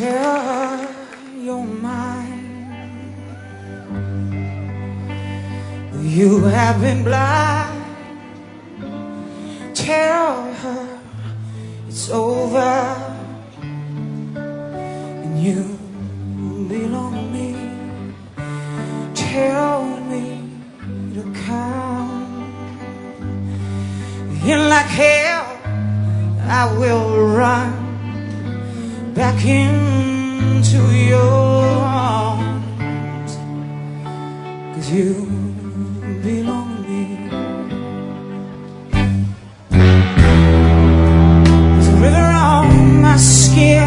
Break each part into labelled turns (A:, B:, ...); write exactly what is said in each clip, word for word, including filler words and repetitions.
A: Tell her you're mine. You have been blind. Tell her it's over and you belong to me. Tell me to come. And like hell I will run back into your arms, 'cause you belong to me. There's a river on my skin,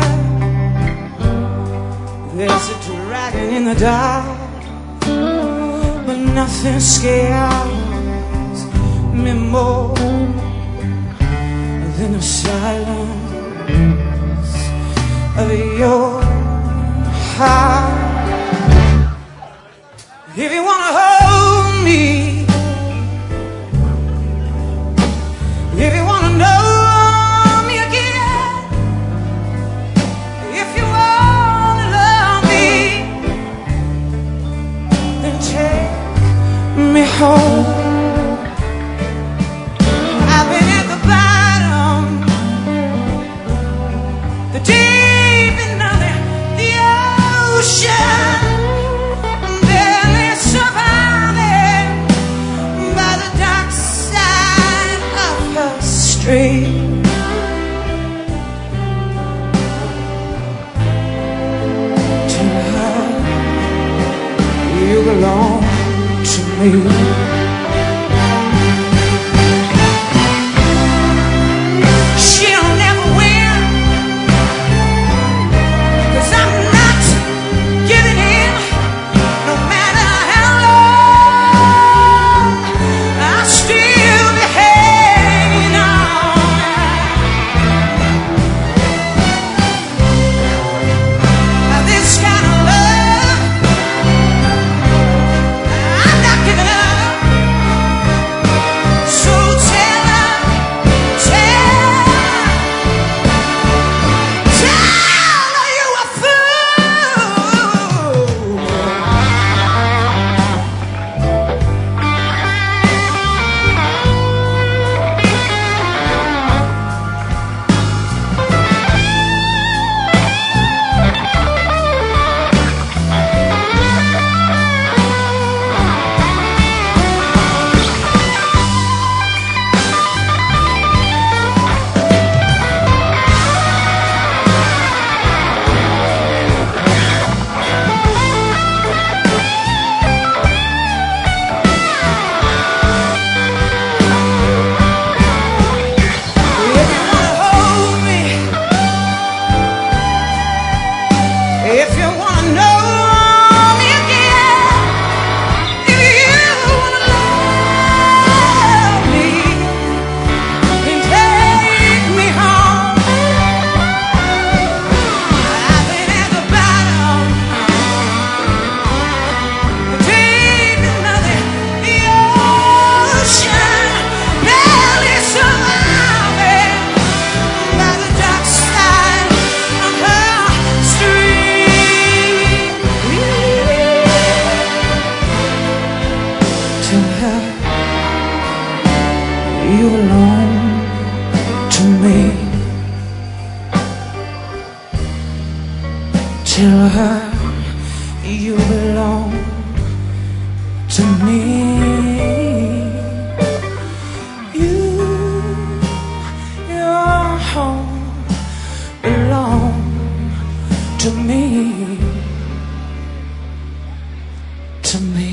A: there's a dragon in the dark, but nothing scares me more than the silence of your heart. If you wanna hold me, if you wanna know me again, if you wanna love me, then take me home. I've been at the bottom, the deep end of the, the ocean, barely surviving by the dark side of her street. Tell her you belong to me. You belong to me. Tell her you belong to me. You, your home belong to me, to me.